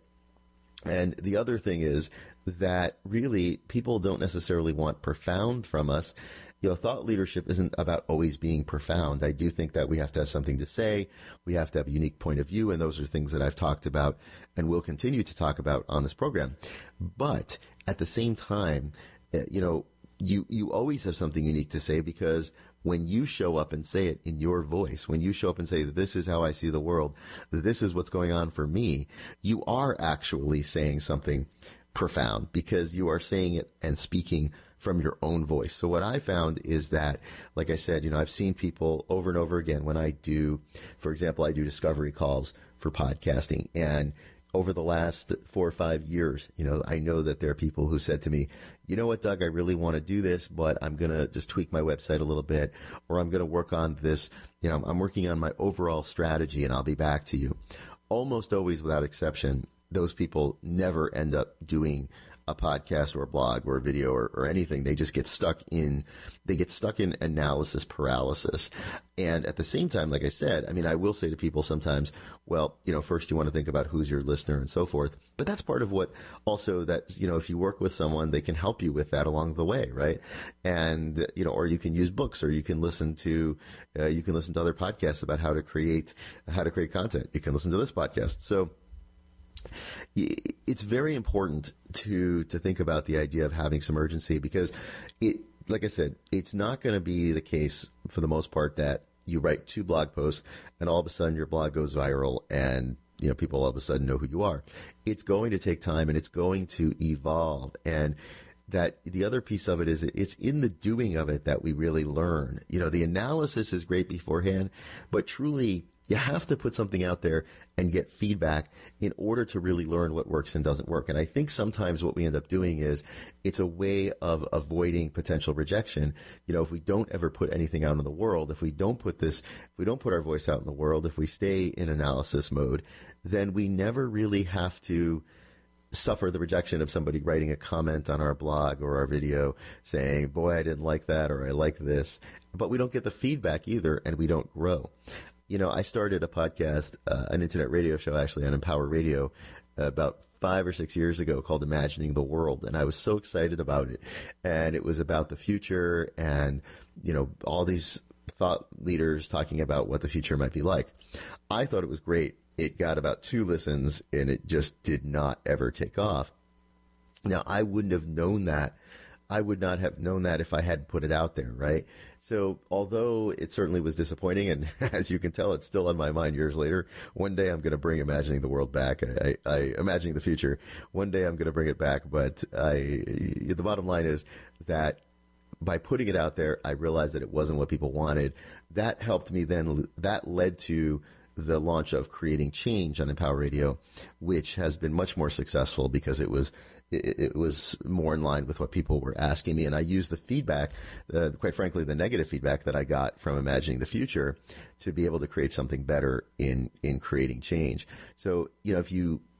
And the other thing is that really people don't necessarily want profound from us. You know, thought leadership isn't about always being profound. I do think that we have to have something to say. We have to have a unique point of view, and those are things that I've talked about and will continue to talk about on this program. But at the same time, you know, you, you always have something unique to say, because when you show up and say it in your voice, when you show up and say, this is how I see the world, this is what's going on for me, you are actually saying something profound, because you are saying it and speaking from your own voice. So what I found is that, like I said, you know, I've seen people over and over again when I do, for example, I do discovery calls for podcasting, and over the last four or five years, you know, I know that there are people who said to me, you know what, Doug, I really want to do this, but I'm going to just tweak my website a little bit, or I'm going to work on this, you know, I'm working on my overall strategy and I'll be back to you. Almost always, without exception, those people never end up doing a podcast or a blog or a video or, or anything. They just get stuck in, they get stuck in analysis paralysis. And at the same time, like I said, I mean, I will say to people sometimes, well, you know, first you want to think about who's your listener and so forth. But that's part of what also that, you know, if you work with someone, they can help you with that along the way, right? And, you know, or you can use books, or you can listen to, uh, you can listen to other podcasts about how to create, how to create content. You can listen to this podcast. So it's very important to to think about the idea of having some urgency, because it, like I said, it's not going to be the case for the most part that you write two blog posts and all of a sudden your blog goes viral and, you know, people all of a sudden know who you are. It's going to take time and it's going to evolve. And that the other piece of it is it's in the doing of it that we really learn. You know, the analysis is great beforehand, but truly you have to put something out there and get feedback in order to really learn what works and doesn't work. And I think sometimes what we end up doing is it's a way of avoiding potential rejection. You know, if we don't ever put anything out in the world, if we don't put this, if we don't put our voice out in the world, if we stay in analysis mode, then we never really have to suffer the rejection of somebody writing a comment on our blog or our video saying, boy, I didn't like that, or I like this. But we don't get the feedback either, and we don't grow. You know, I started a podcast, uh, an internet radio show, actually, on Empower Radio, uh, about five or six years ago, called Imagining the World. And I was so excited about it. And it was about the future and, you know, all these thought leaders talking about what the future might be like. I thought it was great. It got about two listens, and it just did not ever take off. Now, I wouldn't have known that. I would not have known that if I hadn't put it out there, right? So although it certainly was disappointing, and as you can tell, it's still on my mind years later, one day I'm going to bring Imagining the World back. I, I, I Imagining the Future. One day I'm going to bring it back, but I, the bottom line is that by putting it out there, I realized that it wasn't what people wanted. That helped me then, that led to the launch of Creating Change on Empower Radio, which has been much more successful because it was It, it was more in line with what people were asking me. And I used the feedback, uh, quite frankly, the negative feedback that I got from Imagining the Future to be able to create something better in, in Creating Change. So, you know, if you,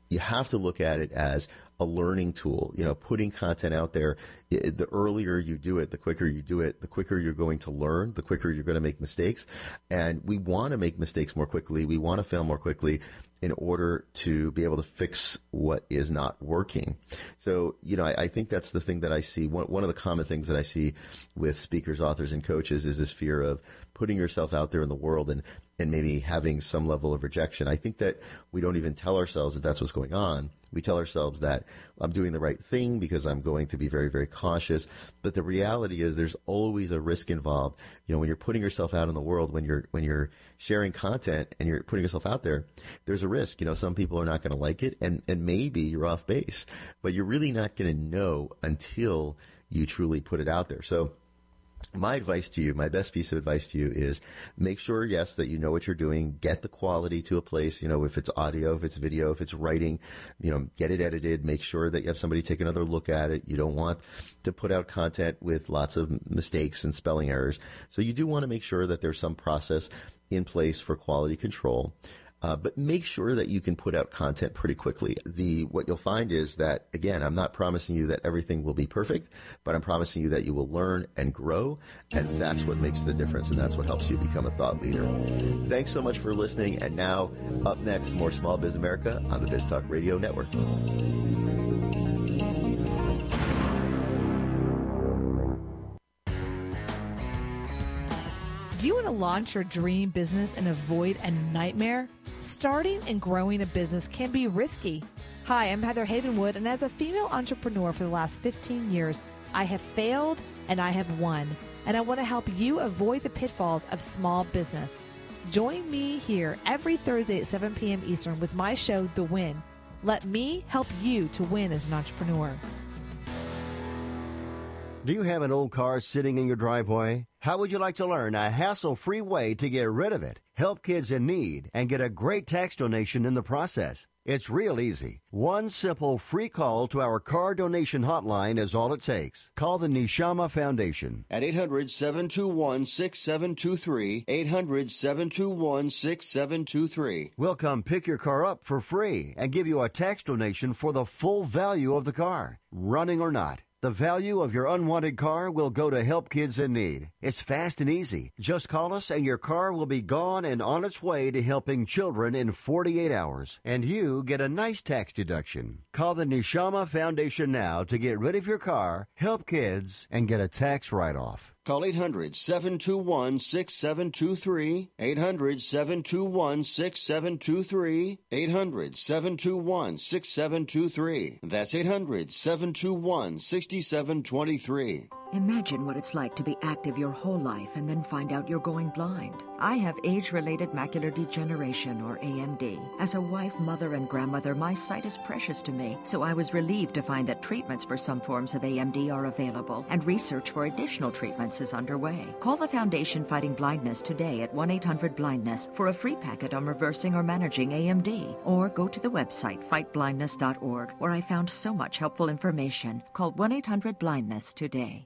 you have to look at it as a learning tool. You know, putting content out there, the earlier you do it, the quicker you do it, the quicker you're going to learn, the quicker you're going to make mistakes. And we want to make mistakes more quickly. We want to fail more quickly in order to be able to fix what is not working. So, you know, I, I think that's the thing that I see. One, one of the common things that I see with speakers, authors, and coaches is this fear of putting yourself out there in the world and, and maybe having some level of rejection. I think that we don't even tell ourselves that that's what's going on. We tell ourselves that I'm doing the right thing because I'm going to be very, very cautious. But the reality is there's always a risk involved. You know, when you're putting yourself out in the world, when you're when you're sharing content and you're putting yourself out there, there's a risk. You know, some people are not going to like it, and, and maybe you're off base. But you're really not going to know until you truly put it out there. So my advice to you, my best piece of advice to you is make sure, yes, that you know what you're doing. Get the quality to a place, you know, if it's audio, if it's video, if it's writing, you know, get it edited. Make sure that you have somebody take another look at it. You don't want to put out content with lots of mistakes and spelling errors. So you do want to make sure that there's some process in place for quality control. Uh, but make sure that you can put out content pretty quickly. The what you'll find is that, again, I'm not promising you that everything will be perfect, but I'm promising you that you will learn and grow, and that's what makes the difference, and that's what helps you become a thought leader. Thanks so much for listening, and now, up next, more Small Biz America on the Biz Talk Radio Network. Do you want to launch your dream business and avoid a nightmare? Starting and growing a business can be risky. Hi, I'm Heather Havenwood, and as a female entrepreneur for the last fifteen years, I have failed and I have won. And I want to help you avoid the pitfalls of small business. Join me here every Thursday at seven p.m. Eastern with my show, The Win. Let me help you to win as an entrepreneur. Do you have an old car sitting in your driveway? How would you like to learn a hassle-free way to get rid of it, help kids in need, and get a great tax donation in the process? It's real easy. One simple free call to our car donation hotline is all it takes. Call the Neshama Foundation at eight hundred, seven two one, six seven two three, eight hundred, seven two one, six seven two three. We'll come pick your car up for free and give you a tax donation for the full value of the car, running or not. The value of your unwanted car will go to help kids in need. It's fast and easy. Just call us and your car will be gone and on its way to helping children in forty-eight hours. And you get a nice tax deduction. Call the Neshama Foundation now to get rid of your car, help kids, and get a tax write-off. Call eight hundred, seven two one, six seven two three, eight hundred, seven two one, six seven two three, eight hundred, seven two one, six seven two three. That's eight hundred, seven two one, six seven two three. Imagine what it's like to be active your whole life and then find out you're going blind. I have age-related macular degeneration, or A M D. As a wife, mother, and grandmother, my sight is precious to me, so I was relieved to find that treatments for some forms of A M D are available, and research for additional treatments is underway. Call the Foundation Fighting Blindness today at one eight hundred blindness for a free packet on reversing or managing A M D, or go to the website fight blindness dot org, where I found so much helpful information. Call one eight hundred blindness today.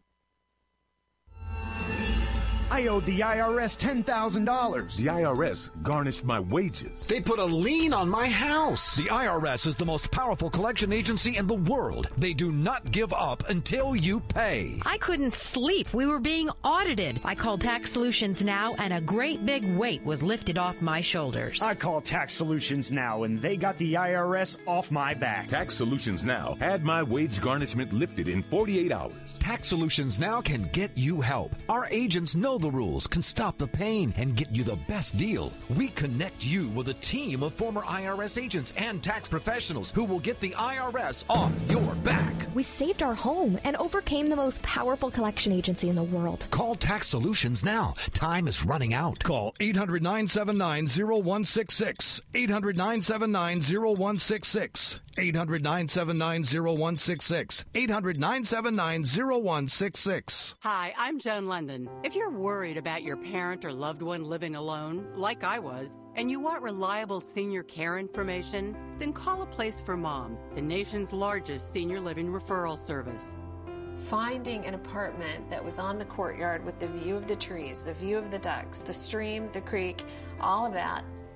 I owed the I R S ten thousand dollars. The I R S garnished my wages. They put a lien on my house. The I R S is the most powerful collection agency in the world. They do not give up until you pay. I couldn't sleep. We were being audited. I called Tax Solutions Now, and a great big weight was lifted off my shoulders. I called Tax Solutions Now, and they got the I R S off my back. Tax Solutions Now had my wage garnishment lifted in forty-eight hours. Tax Solutions Now can get you help. Our agents know the rules, can stop the pain, and get you the best deal. We connect you with a team of former I R S agents and tax professionals who will get the I R S off your back. We saved our home and overcame the most powerful collection agency in the world. Call Tax Solutions now. Time is running out. Call eight hundred, nine seven nine, zero one six six. eight hundred, nine seven nine, zero one six six. eight hundred, nine seven nine, zero one six six. eight hundred, nine seven nine, zero one six six. Hi, I'm Joan London. If you're worried about your parent or loved one living alone, like I was, and you want reliable senior care information, then call A Place for Mom, the nation's largest senior living referral service. Finding an apartment that was on the courtyard with the view of the trees, the view of the ducks, the stream, the creek, all of that,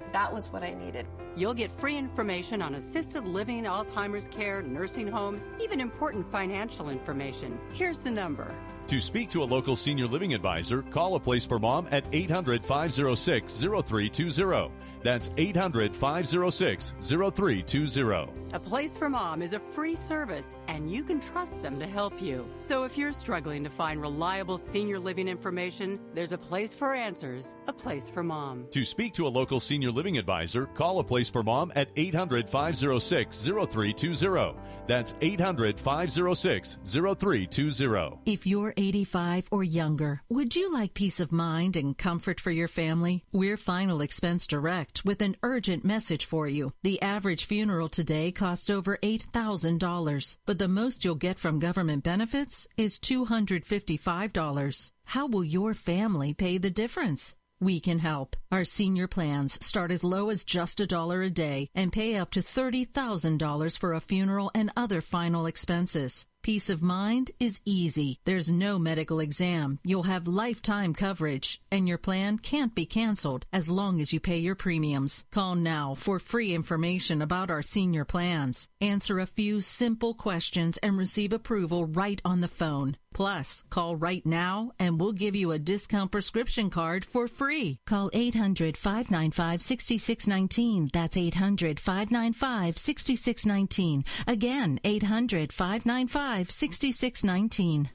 That was what I needed. You'll get free information on assisted living, Alzheimer's care, nursing homes, even important financial information. Here's the number. To speak to a local senior living advisor, call A Place for Mom at eight hundred, five oh six, oh three two oh. That's eight hundred, five oh six, oh three two oh. A Place for Mom is a free service, and you can trust them to help you. So if you're struggling to find reliable senior living information, there's a place for answers, A Place for Mom. To speak to a local senior living advisor, call A Place for Mom at eight hundred, five oh six, oh three two oh. That's eight hundred, five oh six, oh three two oh. If you're eighty-five or younger, would you like peace of mind and comfort for your family? We're Final Expense Direct with an urgent message for you. The average funeral today costs over eight thousand dollars, but the most you'll get from government benefits is two hundred fifty-five dollars. How will your family pay the difference? We can help. Our senior plans start as low as just a dollar a day and pay up to thirty thousand dollars for a funeral and other final expenses. Peace of mind is easy. There's no medical exam. You'll have lifetime coverage, and your plan can't be canceled as long as you pay your premiums. Call now for free information about our senior plans. Answer a few simple questions and receive approval right on the phone. Plus, call right now and we'll give you a discount prescription card for free. Call eight hundred, five nine five, six six one nine. That's eight hundred, five nine five, six six one nine. Again, eight hundred, five nine five, six six one nine.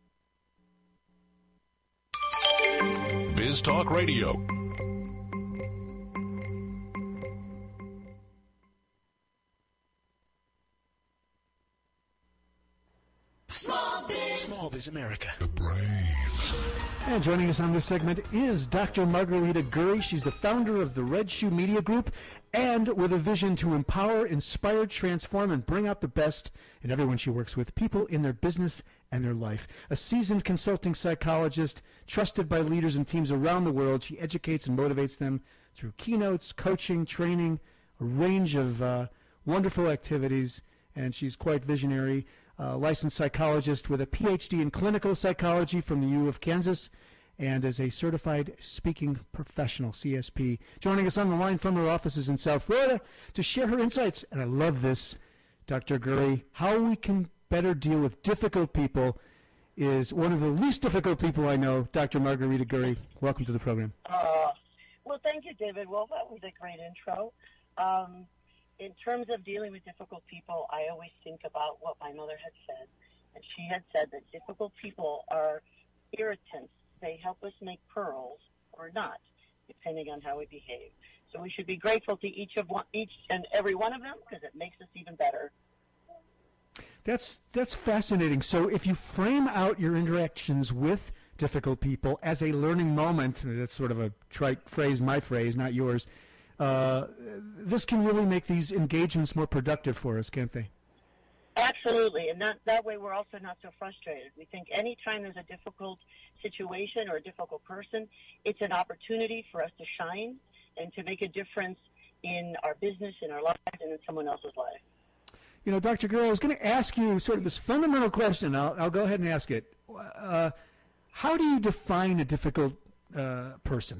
Biz Talk Radio. Small Biz. Small Biz America. The brain. And joining us on this segment is Doctor Margarita Gurry. She's the founder of the Red Shoe Media Group, and with a vision to empower, inspire, transform, and bring out the best in everyone she works with, people in their business and their life. A seasoned consulting psychologist, trusted by leaders and teams around the world, she educates and motivates them through keynotes, coaching, training, a range of uh, wonderful activities, and she's quite visionary. Uh, licensed psychologist with a P H D in clinical psychology from the U of Kansas, and as a certified speaking professional, C S P. Joining us on the line from her offices in South Florida to share her insights, and I love this, Doctor Gurry, how we can better deal with difficult people is one of the least difficult people I know, Doctor Margarita Gurry. Welcome to the program. Uh, well, thank you, David. Well, that was a great intro. Um, In terms of dealing with difficult people, I always think about what my mother had said. And she had said that difficult people are irritants. They help us make pearls or not, depending on how we behave. So we should be grateful to each of one, each and every one of them, because it makes us even better. That's that's fascinating. So if you frame out your interactions with difficult people as a learning moment, that's sort of a trite phrase, my phrase, not yours, Uh, this can really make these engagements more productive for us, can't they? Absolutely, and that, that way we're also not so frustrated. We think anytime there's a difficult situation or a difficult person, it's an opportunity for us to shine and to make a difference in our business, in our lives, and in someone else's life. You know, Doctor Gurry, I was going to ask you sort of this fundamental question. I'll, I'll go ahead and ask it. Uh, how do you define a difficult uh, person?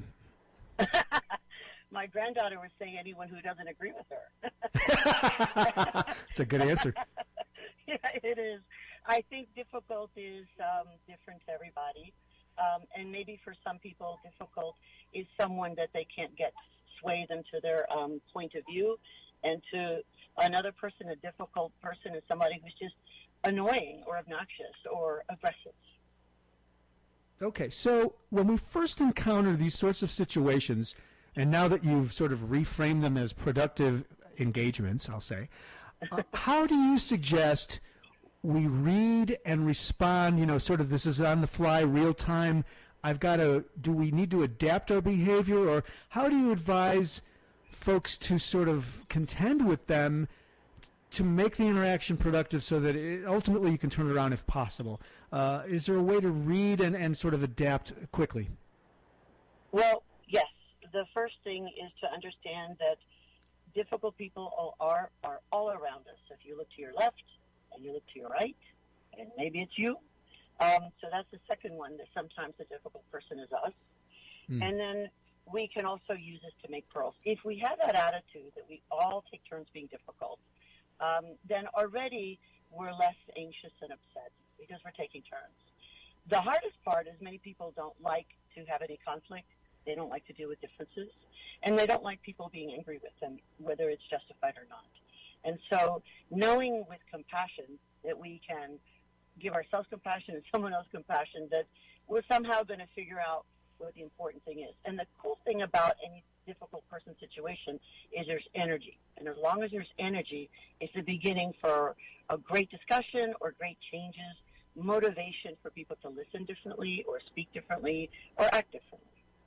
My granddaughter would say anyone who doesn't agree with her. That's a good answer. Yeah, it is. I think difficult is um, different to everybody. Um, and maybe for some people, difficult is someone that they can't get sway them to their um, point of view. And to another person, a difficult person is somebody who's just annoying or obnoxious or aggressive. Okay, so when we first encounter these sorts of situations, and now that you've sort of reframed them as productive engagements, I'll say, uh, how do you suggest we read and respond, you know, sort of this is on the fly, real time, I've got to, do we need to adapt our behavior, or how do you advise folks to sort of contend with them to make the interaction productive so that it, ultimately you can turn it around if possible? Uh, is there a way to read and, and sort of adapt quickly? Well, yes. The first thing is to understand that difficult people are are all around us. If you look to your left and you look to your right, and maybe it's you. Um, so that's the second one, that sometimes the difficult person is us. Mm. And then we can also use this to make pearls. If we have that attitude that we all take turns being difficult, um, then already we're less anxious and upset because we're taking turns. The hardest part is many people don't like to have any conflict. They don't like to deal with differences, and they don't like people being angry with them, whether it's justified or not. And so knowing with compassion that we can give ourselves compassion and someone else compassion, that we're somehow going to figure out what the important thing is. And the cool thing about any difficult person situation is there's energy. And as long as there's energy, it's the beginning for a great discussion or great changes, motivation for people to listen differently or speak differently or act differently.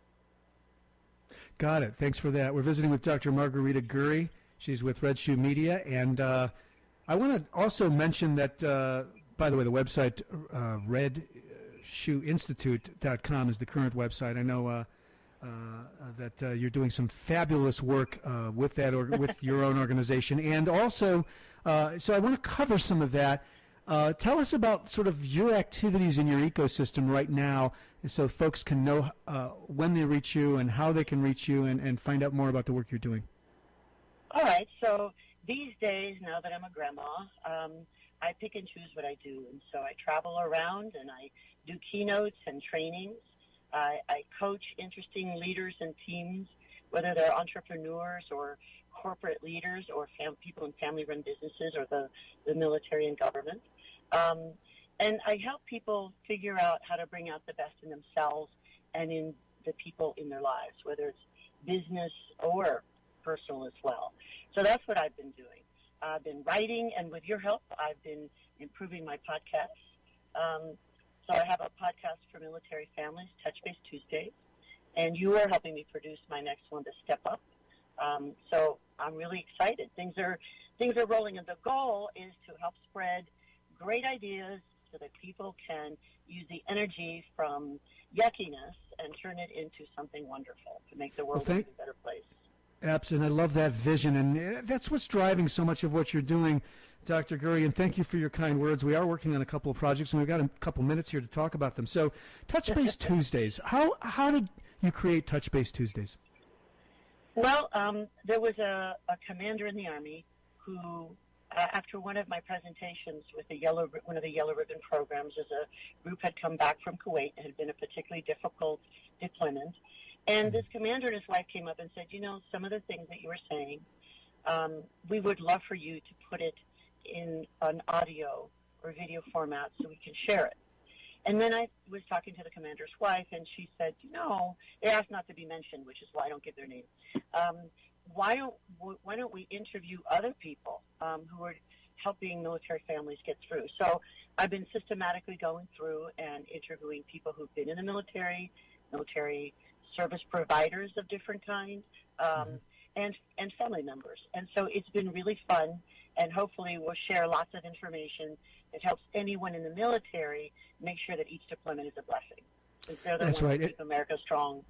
Got it. Thanks for that. We're visiting with Doctor Margarita Gurry. She's with Red Shoe Media. And uh, I want to also mention that, uh, by the way, the website uh, red shoe institute dot com is the current website. I know uh, uh, that uh, you're doing some fabulous work uh, with that or with your own organization. And also, uh, so I want to cover some of that. Uh, tell us about sort of your activities in your ecosystem right now so folks can know uh, when they reach you and how they can reach you and, and find out more about the work you're doing. All right. So these days, now that I'm a grandma, um, I pick and choose what I do. And so I travel around and I do keynotes and trainings. I, I coach interesting leaders and teams, whether they're entrepreneurs or corporate leaders or fam- people in family-run businesses or the, the military and government. Um, and I help people figure out how to bring out the best in themselves and in the people in their lives, whether it's business or personal as well. So that's what I've been doing. I've been writing, and with your help, I've been improving my podcast. Um, so I have a podcast for military families, Touch Base Tuesdays, and you are helping me produce my next one, to Step Up. Um, so I'm really excited. Things are things are rolling, and the goal is to help spread great ideas so that people can use the energy from yuckiness and turn it into something wonderful to make the world well, thank- a better place. Absolutely. I love that vision, and that's what's driving so much of what you're doing, Doctor Gurry, and thank you for your kind words. We are working on a couple of projects, and we've got a couple minutes here to talk about them. So Touch Base Tuesdays, how how did you create Touch Base Tuesdays? Well, um, there was a, a commander in the Army who, uh, after one of my presentations with the yellow, one of the Yellow Ribbon programs, as a group had come back from Kuwait, it had been a particularly difficult deployment, and this commander and his wife came up and said, you know, some of the things that you were saying, um, we would love for you to put it in an audio or video format so we can share it. And then I was talking to the commander's wife, and she said, you know, they asked not to be mentioned, which is why I don't give their name. Um, why don't why don't we interview other people um, who are helping military families get through? So I've been systematically going through and interviewing people who've been in the military, military service providers of different kinds, um, mm-hmm. and and family members. And so it's been really fun, and hopefully we'll share lots of information that helps anyone in the military make sure that each deployment is a blessing. Since they're the That's ones right. that keep It, America strong.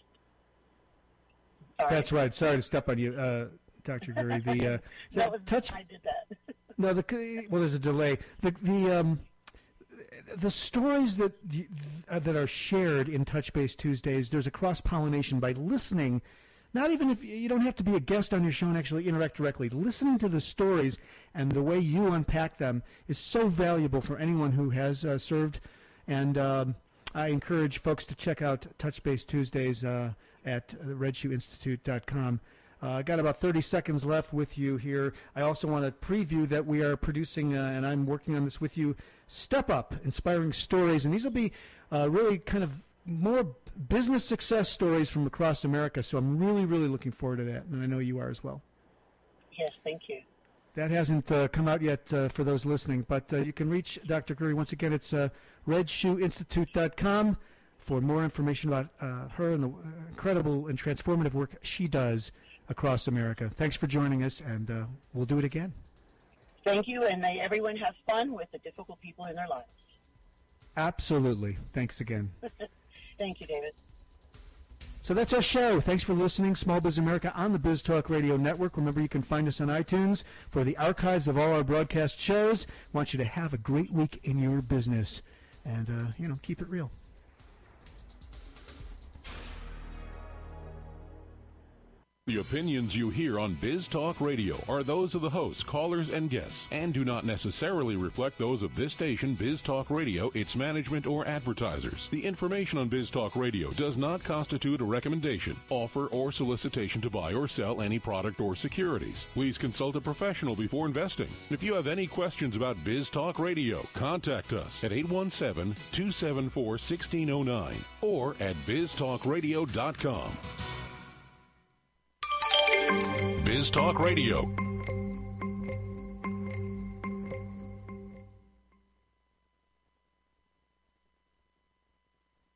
Sorry. That's right. Sorry to step on you, uh, Doctor Gurry. The uh, that was, touch. I did that. No, the well, there's a delay. The the um, the stories that uh, that are shared in Touch Base Tuesdays, there's a cross pollination by listening. Not even if you don't have to be a guest on your show and actually interact directly. Listening to the stories and the way you unpack them is so valuable for anyone who has uh, served. And um, I encourage folks to check out Touch Base Tuesdays uh, at red shoe institute dot com. Uh, I got about thirty seconds left with you here. I also want to preview that we are producing, uh, and I'm working on this with you, Step Up, Inspiring Stories. And these will be uh, really kind of more business success stories from across America. So I'm really, really looking forward to that, and I know you are as well. Yes, thank you. That hasn't uh, come out yet uh, for those listening, but uh, you can reach Doctor Gurry. Once again, it's uh, red shoe institute dot com for more information about uh, her and the incredible and transformative work she does across America. Thanks for joining us, and uh, we'll do it again. Thank you, and may everyone have fun with the difficult people in their lives. Absolutely. Thanks again. Thank you, David. So that's our show. Thanks for listening. Small Biz America on the Biz Talk Radio Network. Remember, you can find us on iTunes for the archives of all our broadcast shows. Want you to have a great week in your business, and uh, you know, keep it real. The opinions you hear on Biz Talk Radio are those of the hosts, callers, and guests, and do not necessarily reflect those of this station, Biz Talk Radio, its management, or advertisers. The information on Biz Talk Radio does not constitute a recommendation, offer, or solicitation to buy or sell any product or securities. Please consult a professional before investing. If you have any questions about Biz Talk Radio, contact us at eight one seven, two seven four, one six zero nine or at biz talk radio dot com. Biz Talk Radio,